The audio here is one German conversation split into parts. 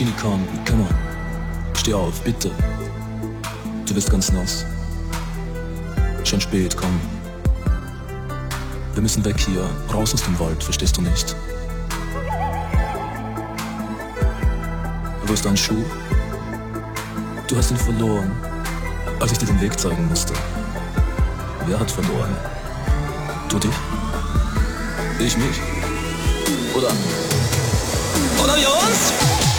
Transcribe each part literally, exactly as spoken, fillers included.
Genie, komm, come on. Steh auf, bitte. Du bist ganz nass. Schon spät, komm. Wir müssen weg hier, raus aus dem Wald, verstehst du nicht? Wo ist dein Schuh? Du hast ihn verloren, als ich dir den Weg zeigen musste. Wer hat verloren? Du dich? Ich mich? Oder? Oder wir uns?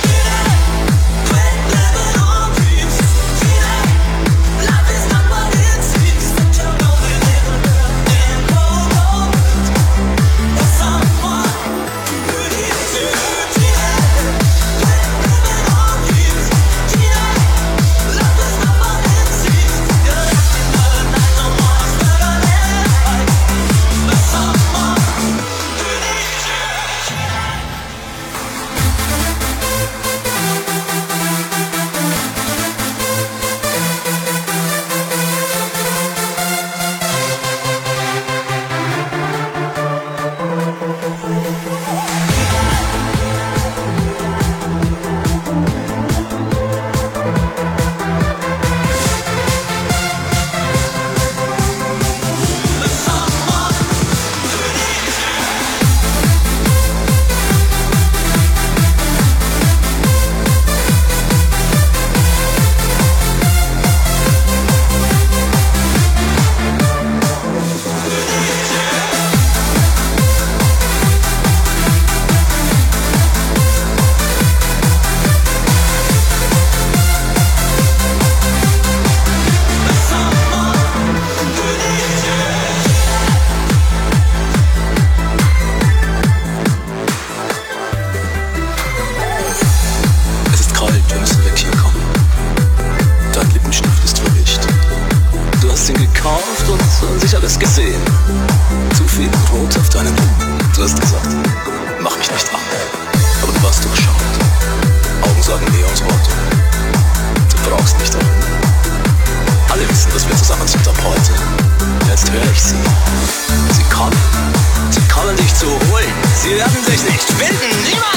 Und sicher alles gesehen. Zu viel Rot auf deinen Lippen. Du hast gesagt, mach mich nicht an. Aber du warst durchschaut. Augen sagen mehr als Worte. Du brauchst nicht darum. Alle wissen, dass wir zusammen sind ab heute. Jetzt höre ich sie. Sie kommen. Sie kommen dich zu holen. Sie werden sich nicht finden. Niemand!